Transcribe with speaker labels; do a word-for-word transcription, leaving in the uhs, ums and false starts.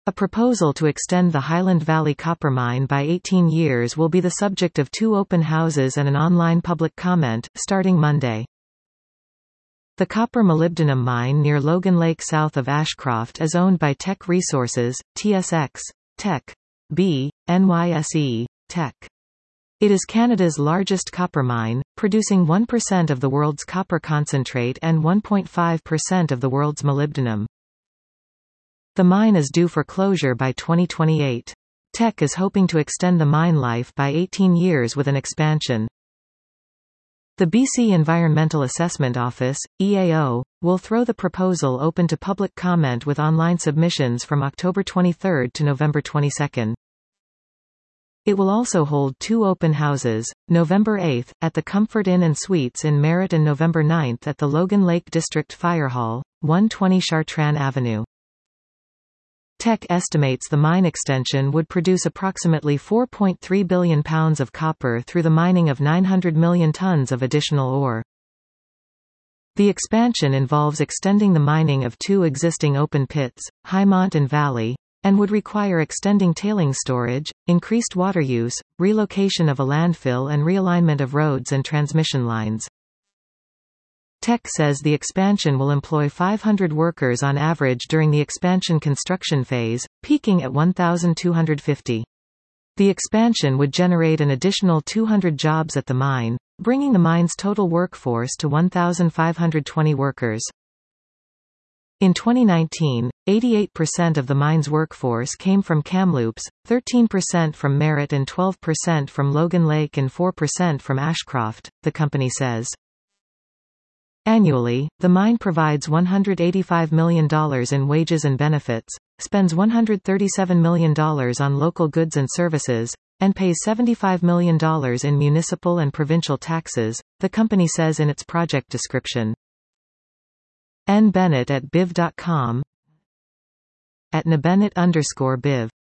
Speaker 1: A proposal to extend the Highland Valley copper mine by eighteen years will be the subject of two open houses and an online public comment, starting Monday. The copper molybdenum mine near Logan Lake south of Ashcroft is owned by Teck Resources, T S X, Teck, B, N Y S E, Teck. It is Canada's largest copper mine, producing one percent of the world's copper concentrate and one point five percent of the world's molybdenum. The mine is due for closure by twenty twenty-eight. Teck is hoping to extend the mine life by eighteen years with an expansion. The B C Environmental Assessment Office, E A O, will throw the proposal open to public comment with online submissions from October twenty-third to November twenty-second. It will also hold two open houses, November eighth, at the Comfort Inn and Suites in Merritt and November ninth at the Logan Lake District Fire Hall, one twenty Chartrand Avenue. Teck estimates the mine extension would produce approximately four point three billion pounds of copper through the mining of nine hundred million tons of additional ore. The expansion involves extending the mining of two existing open pits, Highmont and Valley, and would require extending tailings storage, increased water use, relocation of a landfill and realignment of roads and transmission lines. Teck says the expansion will employ five hundred workers on average during the expansion construction phase, peaking at one thousand two hundred fifty. The expansion would generate an additional two hundred jobs at the mine, bringing the mine's total workforce to one thousand five hundred twenty workers. In twenty nineteen, eighty-eight percent of the mine's workforce came from Kamloops, thirteen percent from Merritt and twelve percent from Logan Lake and four percent from Ashcroft, the company says. Annually, the mine provides one hundred eighty-five million dollars in wages and benefits, spends one hundred thirty-seven million dollars on local goods and services, and pays seventy-five million dollars in municipal and provincial taxes, the company says in its project description. N. Bennett at biv dot com at nbennett underscore biv